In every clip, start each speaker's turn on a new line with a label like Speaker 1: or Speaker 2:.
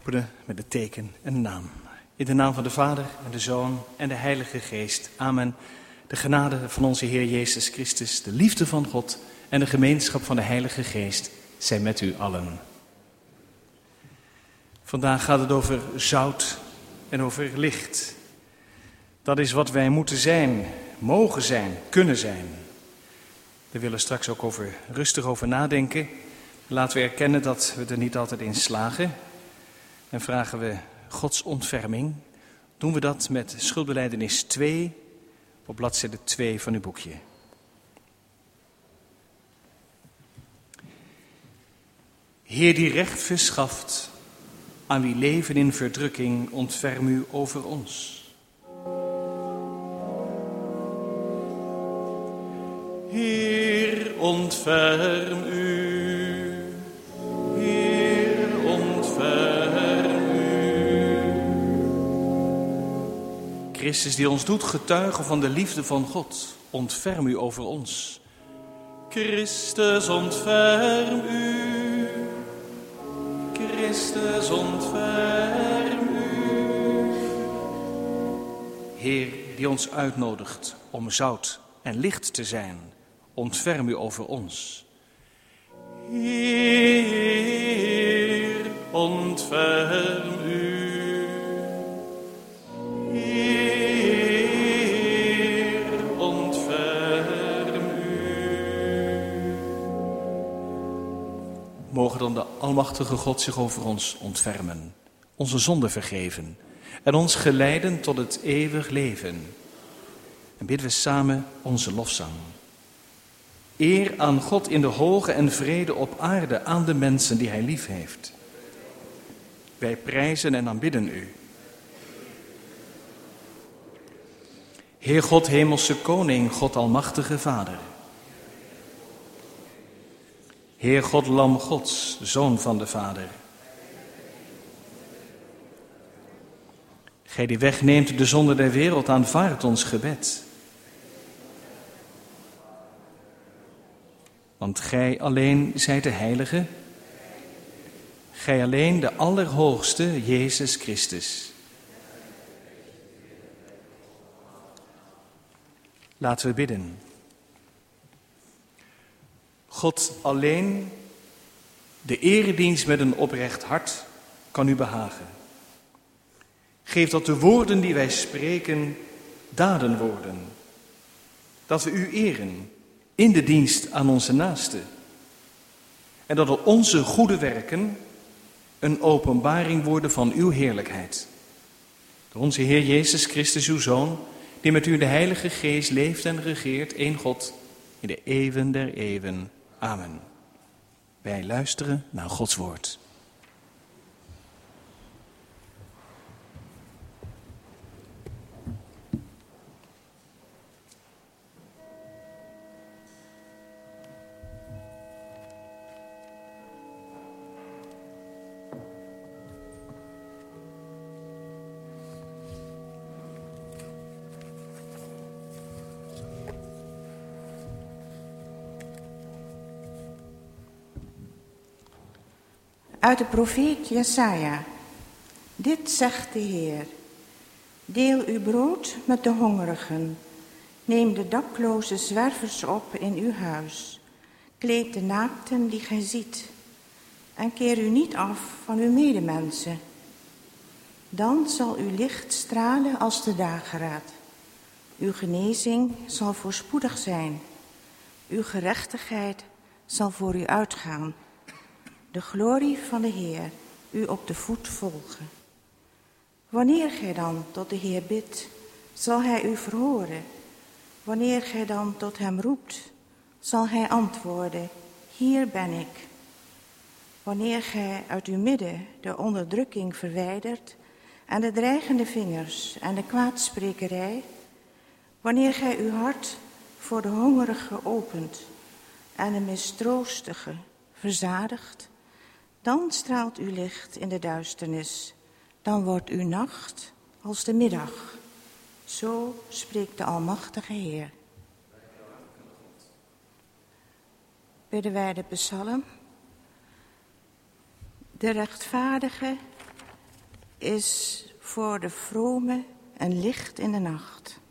Speaker 1: openen met het teken en de naam. In de naam van de Vader en de Zoon en de Heilige Geest. Amen. De genade van onze Heer Jezus Christus, de liefde van God en de gemeenschap van de Heilige Geest zijn met u allen. Vandaag gaat het over zout en over licht. Dat is wat wij moeten zijn, mogen zijn, kunnen zijn. We willen straks ook rustig over nadenken. Laten we erkennen dat we er niet altijd in slagen. En vragen we Gods ontferming. Doen we dat met schuldbelijdenis 2 op bladzijde 2 van uw boekje. Heer die recht verschaft aan wie leven in verdrukking, ontferm u over ons. Heer, ontferm u. Heer, ontferm u. Christus die ons doet getuigen van de liefde van God, ontferm u over ons. Christus, ontferm u. Christus, ontferm u. Heer die ons uitnodigt om zout en licht te zijn, ontferm u over ons. Heer, ontferm u. Heer, ontferm u. Mogen dan de almachtige God zich over ons ontfermen, onze zonden vergeven en ons geleiden tot het eeuwig leven. En bidden we samen onze lofzang. Eer aan God in de hoge en vrede op aarde aan de mensen die hij lief heeft. Wij prijzen en aanbidden u. Heer God, hemelse koning, God almachtige Vader. Heer God, lam Gods, Zoon van de Vader. Gij die wegneemt de zonde der wereld, aanvaardt ons gebed. Want gij alleen zijt de Heilige, gij alleen de Allerhoogste, Jezus Christus. Laten we bidden. God alleen, de eredienst met een oprecht hart, kan u behagen. Geef dat de woorden die wij spreken daden worden. Dat we u eren in de dienst aan onze naasten. En dat al onze goede werken een openbaring worden van uw heerlijkheid. Door onze Heer Jezus Christus, uw Zoon, die met u de Heilige Geest leeft en regeert, één God, in de eeuwen der eeuwen. Amen. Wij luisteren naar Gods woord.
Speaker 2: Uit de profeet Jesaja. Dit zegt de Heer. Deel uw brood met de hongerigen. Neem de dakloze zwervers op in uw huis. Kleed de naakten die gij ziet. En keer u niet af van uw medemensen. Dan zal uw licht stralen als de dageraad. Uw genezing zal voorspoedig zijn. Uw gerechtigheid zal voor u uitgaan. De glorie van de Heer u op de voet volgen. Wanneer gij dan tot de Heer bidt, zal hij u verhoren. Wanneer gij dan tot hem roept, zal hij antwoorden, hier ben ik. Wanneer gij uit uw midden de onderdrukking verwijdert en de dreigende vingers en de kwaadsprekerij, wanneer gij uw hart voor de hongerige opent en de mistroostige verzadigt, dan straalt uw licht in de duisternis, dan wordt uw nacht als de middag. Zo spreekt de Almachtige Heer. Bidden wij de psalm. De rechtvaardige is voor de vrome een licht in de nacht.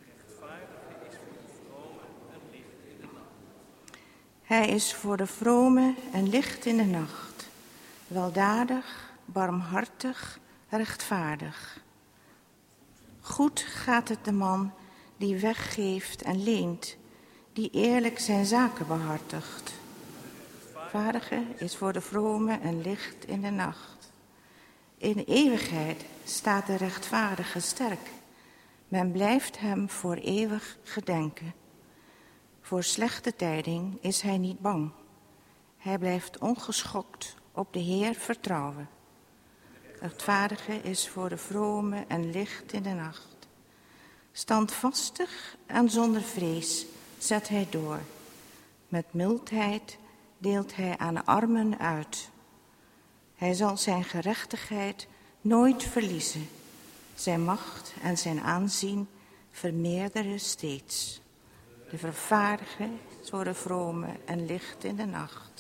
Speaker 2: Hij is voor de vrome een licht in de nacht, weldadig, barmhartig, rechtvaardig. Goed gaat het de man die weggeeft en leent, die eerlijk zijn zaken behartigt. Rechtvaardige is voor de vrome een licht in de nacht. In eeuwigheid staat de rechtvaardige sterk. Men blijft hem voor eeuwig gedenken. Voor slechte tijding is hij niet bang. Hij blijft ongeschokt op de Heer vertrouwen. Rechtvaardige is voor de vrome een licht in de nacht. Standvastig en zonder vrees zet hij door. Met mildheid deelt hij aan armen uit. Hij zal zijn gerechtigheid nooit verliezen. Zijn macht en zijn aanzien vermeerderen steeds. De vervaardige is voor de vrome een licht in de nacht.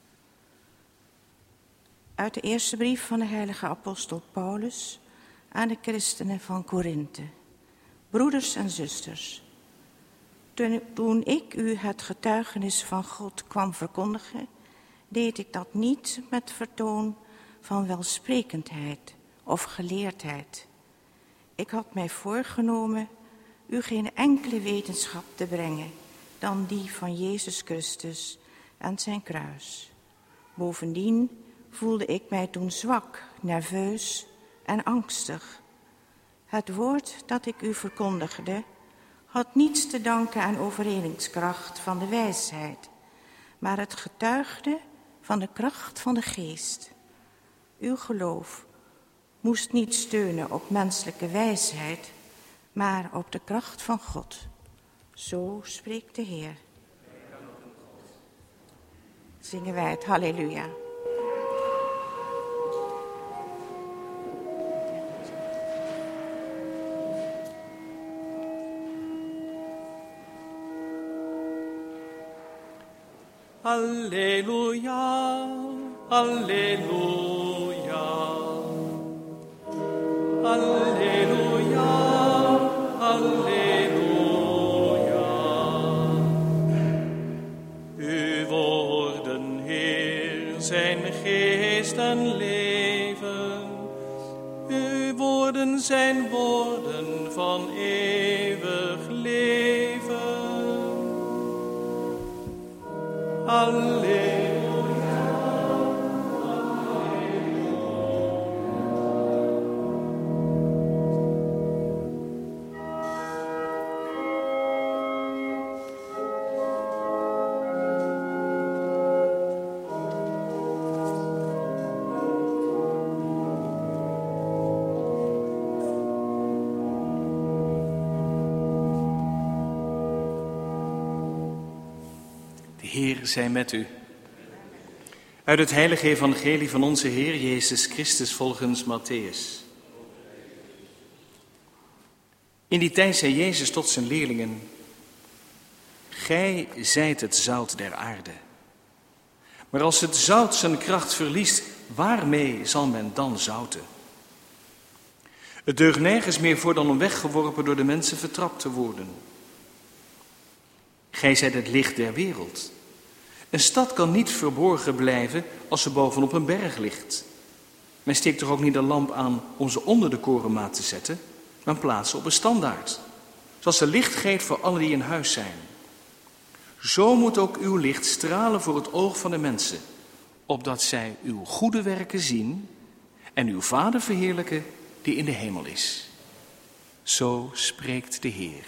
Speaker 2: Uit de eerste brief van de heilige apostel Paulus aan de christenen van Korinthe. Broeders en zusters, toen ik u het getuigenis van God kwam verkondigen, deed ik dat niet met vertoon van welsprekendheid of geleerdheid. Ik had mij voorgenomen u geen enkele wetenschap te brengen dan die van Jezus Christus en zijn kruis. Bovendien voelde ik mij toen zwak, nerveus en angstig. Het woord dat ik u verkondigde had niets te danken aan overredingskracht van de wijsheid, maar het getuigde van de kracht van de geest. Uw geloof moest niet steunen op menselijke wijsheid, maar op de kracht van God. Zo spreekt de Heer. Zingen wij het Halleluja.
Speaker 1: Alleluia, alleluia, alleluia, alleluia. Uw woorden, Heer, zijn geest en leven. Uw woorden zijn woorden van eeuwig leven. Alleluia. De Heer zij met u. Uit het heilige evangelie van onze Heer Jezus Christus volgens Mattheüs. In die tijd zei Jezus tot zijn leerlingen: Gij zijt het zout der aarde. Maar als het zout zijn kracht verliest, waarmee zal men dan zouten? Het deugt nergens meer voor dan om weggeworpen door de mensen vertrapt te worden. Gij zijt het licht der wereld. Een stad kan niet verborgen blijven als ze bovenop een berg ligt. Men steekt toch ook niet een lamp aan om ze onder de korenmaat te zetten, maar plaatsen op een standaard, zoals ze licht geeft voor allen die in huis zijn. Zo moet ook uw licht stralen voor het oog van de mensen, opdat zij uw goede werken zien en uw Vader verheerlijken die in de hemel is. Zo spreekt de Heer.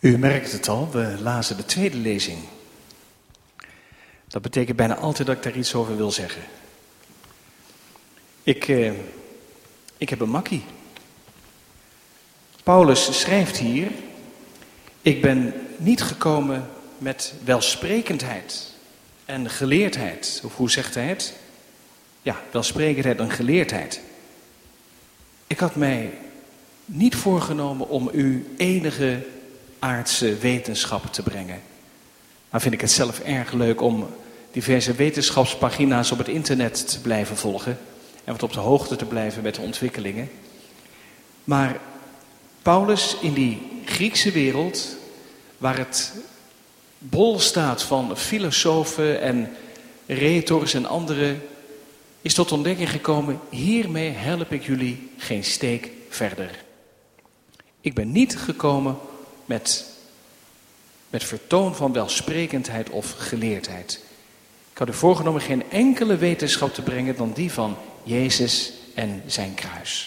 Speaker 1: U merkt het al, we lazen de tweede lezing. Dat betekent bijna altijd dat ik daar iets over wil zeggen. Ik heb een makkie. Paulus schrijft hier: ik ben niet gekomen met welsprekendheid en geleerdheid. Of hoe zegt hij het? Ja, welsprekendheid en geleerdheid. Ik had mij niet voorgenomen om u enige aardse wetenschap te brengen. Maar vind ik het zelf erg leuk om diverse wetenschapspagina's op het internet te blijven volgen en wat op de hoogte te blijven met de ontwikkelingen. Maar Paulus in die Griekse wereld, waar het bol staat van filosofen en retors en anderen, is tot ontdekking gekomen: hiermee help ik jullie geen steek verder. Ik ben niet gekomen met vertoon van welsprekendheid of geleerdheid. Ik had u voorgenomen geen enkele wetenschap te brengen dan die van Jezus en zijn kruis.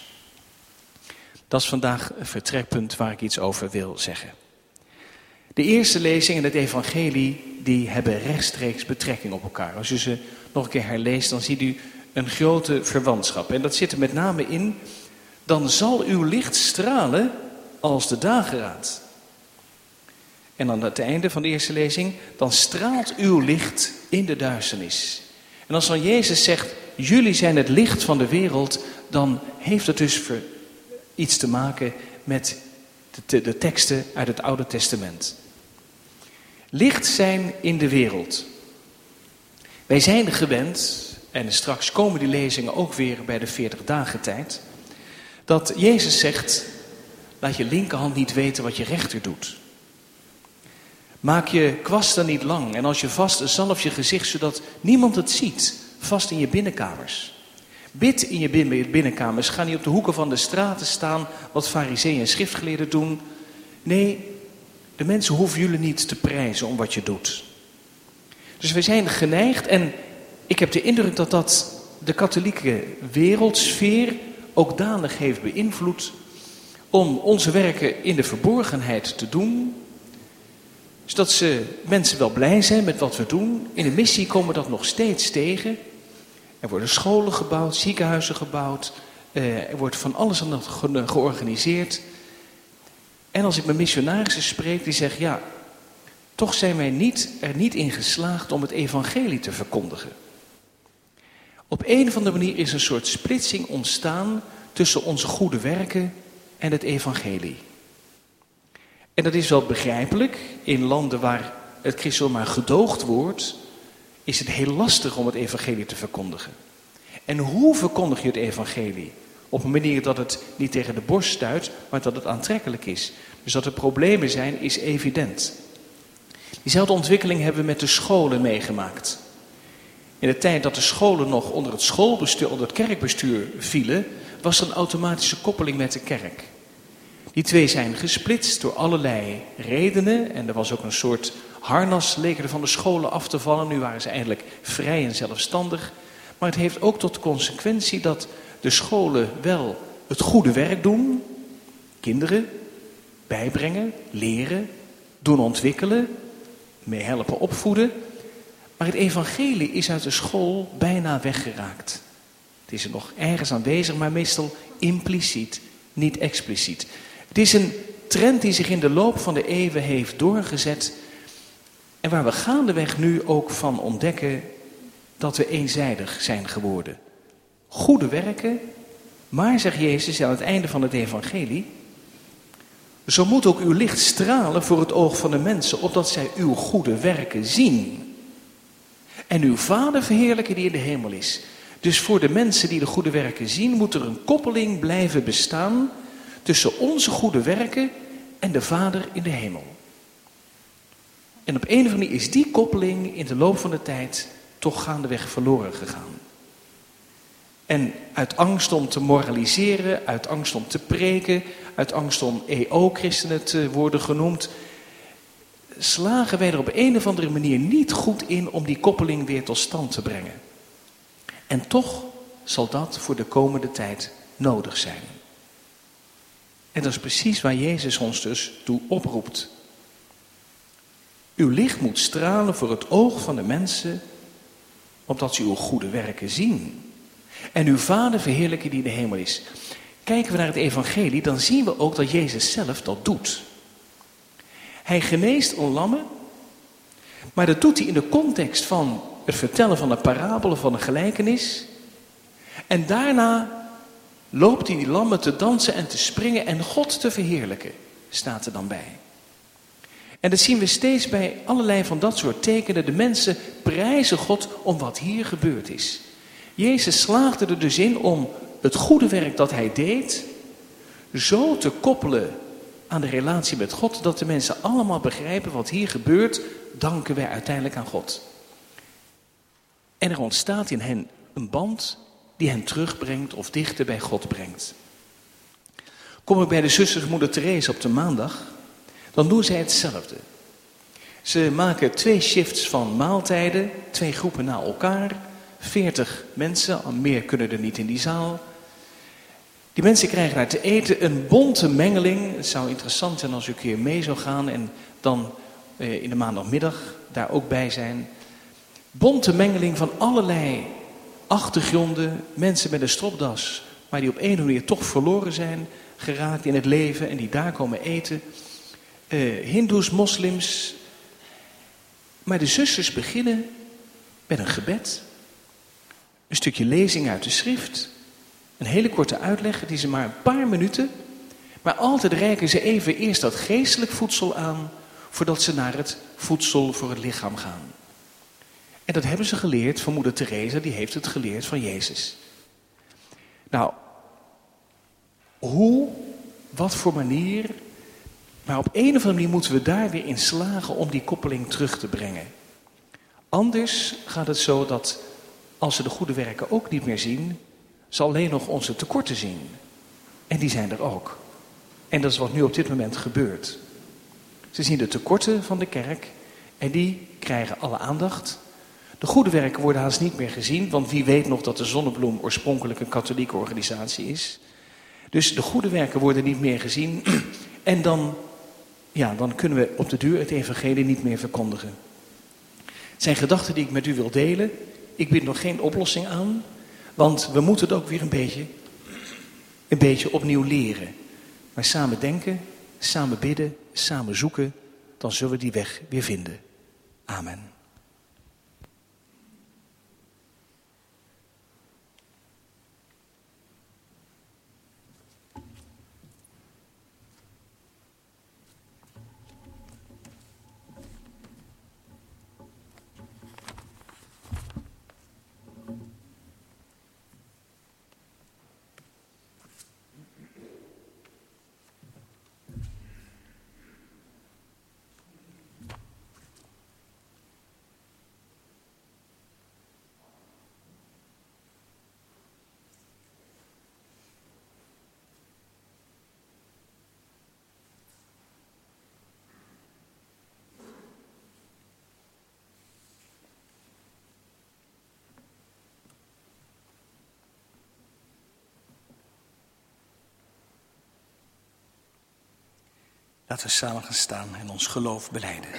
Speaker 1: Dat is vandaag een vertrekpunt waar ik iets over wil zeggen. De eerste lezing en het evangelie, die hebben rechtstreeks betrekking op elkaar. Als u ze nog een keer herleest, dan ziet u een grote verwantschap. En dat zit er met name in: dan zal uw licht stralen als de dageraad. En aan het einde van de eerste lezing: dan straalt uw licht in de duisternis. En als dan Jezus zegt: jullie zijn het licht van de wereld, dan heeft het dus iets te maken met de teksten uit het Oude Testament. Licht zijn in de wereld. Wij zijn gewend, en straks komen die lezingen ook weer bij de 40 dagen tijd, dat Jezus zegt: laat je linkerhand niet weten wat je rechter doet. Maak je kwasten niet lang en als je vast, zalf je gezicht zodat niemand het ziet, vast in je binnenkamers. Bid in je binnenkamers, ga niet op de hoeken van de straten staan wat farizeeën en schriftgeleerden doen. Nee, de mensen hoeven jullie niet te prijzen om wat je doet. Dus wij zijn geneigd, en ik heb de indruk dat dat de katholieke wereldsfeer ook danig heeft beïnvloed, om onze werken in de verborgenheid te doen, zodat mensen wel blij zijn met wat we doen. In de missie komen we dat nog steeds tegen. Er worden scholen gebouwd, ziekenhuizen gebouwd, er wordt van alles aan dat georganiseerd. En als ik met missionarissen spreek, die zeggen: ja, toch zijn wij er niet in geslaagd om het evangelie te verkondigen. Op een of andere manier is een soort splitsing ontstaan tussen onze goede werken en het evangelie. En dat is wel begrijpelijk. In landen waar het christendom maar gedoogd wordt, is het heel lastig om het evangelie te verkondigen. En hoe verkondig je het evangelie? Op een manier dat het niet tegen de borst stuit, maar dat het aantrekkelijk is. Dus dat er problemen zijn, is evident. Diezelfde ontwikkeling hebben we met de scholen meegemaakt. In de tijd dat de scholen nog onder het schoolbestuur, onder het kerkbestuur vielen, was er een automatische koppeling met de kerk. Die twee zijn gesplitst door allerlei redenen. En er was ook een soort harnas, leken er van de scholen af te vallen. Nu waren ze eindelijk vrij en zelfstandig. Maar het heeft ook tot consequentie dat de scholen wel het goede werk doen. Kinderen bijbrengen, leren, doen ontwikkelen, mee helpen opvoeden. Maar het evangelie is uit de school bijna weggeraakt. Het is er nog ergens aanwezig, maar meestal impliciet, niet expliciet. Het is een trend die zich in de loop van de eeuwen heeft doorgezet. En waar we gaandeweg nu ook van ontdekken dat we eenzijdig zijn geworden. Goede werken, maar, zegt Jezus aan het einde van het evangelie: zo moet ook uw licht stralen voor het oog van de mensen, opdat zij uw goede werken zien. En uw Vader verheerlijken die in de hemel is. Dus voor de mensen die de goede werken zien, moet er een koppeling blijven bestaan tussen onze goede werken en de Vader in de hemel. En op een of andere manier is die koppeling in de loop van de tijd toch gaandeweg verloren gegaan. En uit angst om te moraliseren, uit angst om te preken, uit angst om EO-christenen te worden genoemd, slagen wij er op een of andere manier niet goed in om die koppeling weer tot stand te brengen. En toch zal dat voor de komende tijd nodig zijn. En dat is precies waar Jezus ons dus toe oproept. Uw licht moet stralen voor het oog van de mensen, opdat ze uw goede werken zien. En uw Vader verheerlijken die in de hemel is. Kijken we naar het evangelie, dan zien we ook dat Jezus zelf dat doet. Hij geneest een lamme, maar dat doet hij in de context van het vertellen van een parabele, van een gelijkenis. En daarna loopt hij die lammen te dansen en te springen en God te verheerlijken, staat er dan bij. En dat zien we steeds bij allerlei van dat soort tekenen. De mensen prijzen God om wat hier gebeurd is. Jezus slaagde er dus in om het goede werk dat hij deed zo te koppelen aan de relatie met God, dat de mensen allemaal begrijpen wat hier gebeurt, danken wij uiteindelijk aan God. En er ontstaat in hen een band die hen terugbrengt of dichter bij God brengt. Kom ik bij de zusters Moeder Therese op de maandag, dan doen zij hetzelfde. Ze maken 2 shifts van maaltijden, 2 groepen na elkaar, 40 mensen, al meer kunnen er niet in die zaal. Die mensen krijgen daar te eten een bonte mengeling. Het zou interessant zijn als u een keer mee zou gaan en dan in de maandagmiddag daar ook bij zijn. Bonte mengeling van allerlei achtergronden, mensen met een stropdas, maar die op een of andere manier toch verloren zijn geraakt in het leven en die daar komen eten. Hindoes, moslims. Maar de zusters beginnen met een gebed. Een stukje lezing uit de schrift. Een hele korte uitleg, die ze maar een paar minuten. Maar altijd reiken ze even eerst dat geestelijk voedsel aan, voordat ze naar het voedsel voor het lichaam gaan. En dat hebben ze geleerd van Moeder Therese, die heeft het geleerd van Jezus. Nou, hoe, wat voor manier, maar op een of andere manier moeten we daar weer in slagen om die koppeling terug te brengen. Anders gaat het zo dat als ze de goede werken ook niet meer zien, ze alleen nog onze tekorten zien. En die zijn er ook. En dat is wat nu op dit moment gebeurt. Ze zien de tekorten van de kerk en die krijgen alle aandacht. De goede werken worden haast niet meer gezien, want wie weet nog dat de Zonnebloem oorspronkelijk een katholieke organisatie is. Dus de goede werken worden niet meer gezien en dan kunnen we op de duur het evangelie niet meer verkondigen. Het zijn gedachten die ik met u wil delen. Ik bied nog geen oplossing aan, want we moeten het ook weer een beetje opnieuw leren. Maar samen denken, samen bidden, samen zoeken, dan zullen we die weg weer vinden. Amen. Laten we samen gaan staan en ons geloof belijden.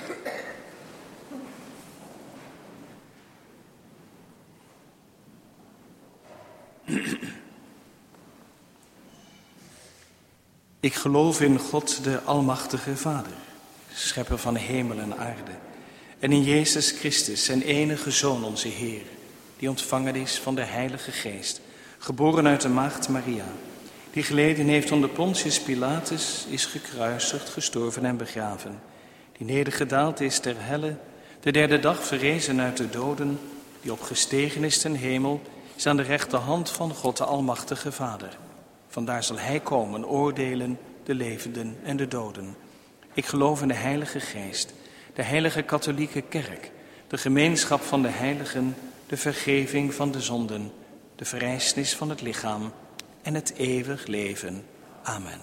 Speaker 1: Ik geloof in God, de Almachtige Vader, schepper van hemel en aarde. En in Jezus Christus, zijn enige Zoon, onze Heer, die ontvangen is van de Heilige Geest, geboren uit de maagd Maria, die geleden heeft onder Pontius Pilatus, is gekruisigd, gestorven en begraven, die nedergedaald is ter helle, de derde dag verrezen uit de doden, die opgestegen is ten hemel, is aan de rechterhand van God de Almachtige Vader. Vandaar zal hij komen, oordelen de levenden en de doden. Ik geloof in de Heilige Geest, de heilige katholieke kerk, de gemeenschap van de heiligen, de vergeving van de zonden, de verrijzenis van het lichaam en het eeuwig leven. Amen.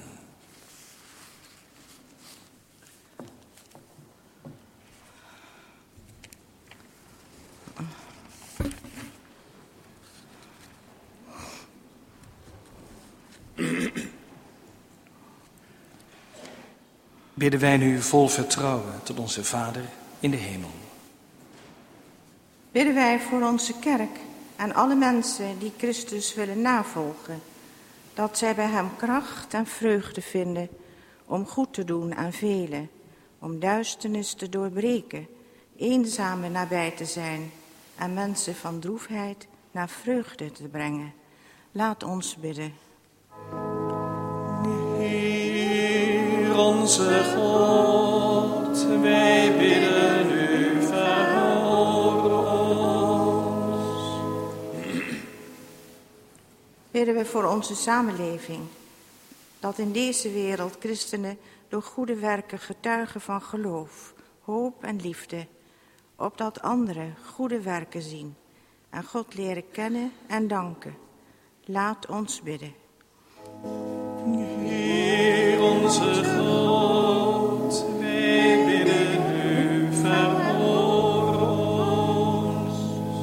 Speaker 1: Bidden wij nu vol vertrouwen tot onze Vader in de hemel.
Speaker 2: Bidden wij voor onze kerk en alle mensen die Christus willen navolgen, dat zij bij hem kracht en vreugde vinden om goed te doen aan velen, om duisternis te doorbreken, eenzamen nabij te zijn en mensen van droefheid naar vreugde te brengen. Laat ons bidden.
Speaker 1: Heer onze God, wij bidden u, verhoor ons.
Speaker 2: Bidden we voor onze samenleving, dat in deze wereld christenen door goede werken getuigen van geloof, hoop en liefde, opdat anderen goede werken zien en God leren kennen en danken. Laat ons bidden.
Speaker 1: Heer onze God, wij bidden u, verhoor ons.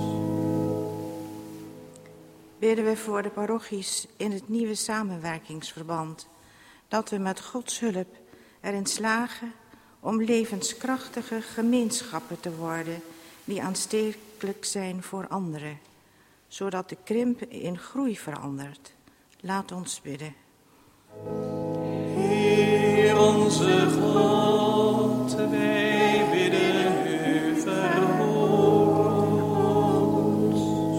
Speaker 2: Bidden we voor de parochies in het nieuwe samenwerkingsverband, dat we met Gods hulp erin slagen om levenskrachtige gemeenschappen te worden die aanstekelijk zijn voor anderen, zodat de krimp in groei verandert. Laat ons bidden.
Speaker 1: Heer onze God, wij bidden u, verhoor ons.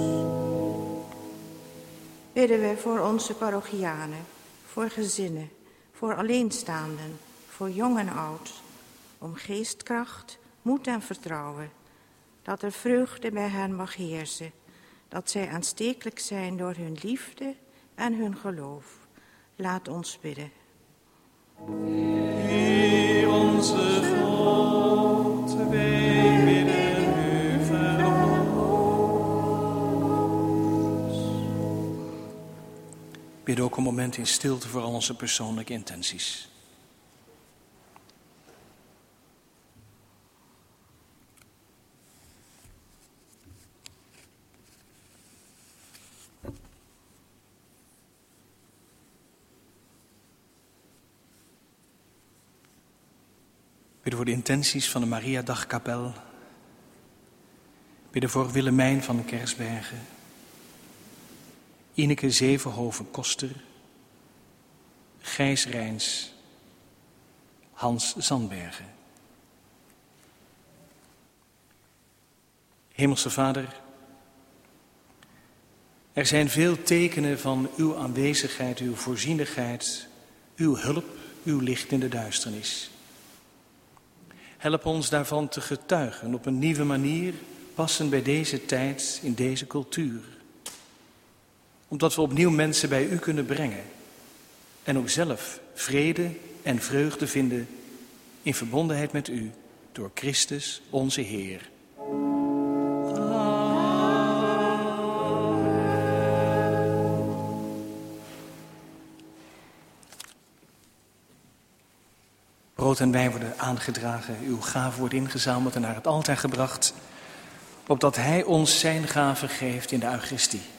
Speaker 2: Bidden we voor onze parochianen, voor gezinnen, voor alleenstaanden, voor jong en oud, om geestkracht, moed en vertrouwen, dat er vreugde bij hen mag heersen, dat zij aanstekelijk zijn door hun liefde en hun geloof. Laat ons bidden.
Speaker 1: Heer onze God, wij bidden u, verhoor ons. Bid ook een moment in stilte voor al onze persoonlijke intenties. Bidden voor de intenties van de Mariadagkapel. Bidden voor Willemijn van Kersbergen. Ineke Zevenhoven-Koster. Gijs Rijns. Hans Zandbergen. Hemelse Vader, er zijn veel tekenen van uw aanwezigheid, uw voorzienigheid, uw hulp, uw licht in de duisternis. Help ons daarvan te getuigen op een nieuwe manier, passend bij deze tijd, in deze cultuur. Omdat we opnieuw mensen bij u kunnen brengen en ook zelf vrede en vreugde vinden in verbondenheid met u door Christus onze Heer. Brood en wijn worden aangedragen, uw gave wordt ingezameld en naar het altaar gebracht, opdat hij ons zijn gave geeft in de Eucharistie.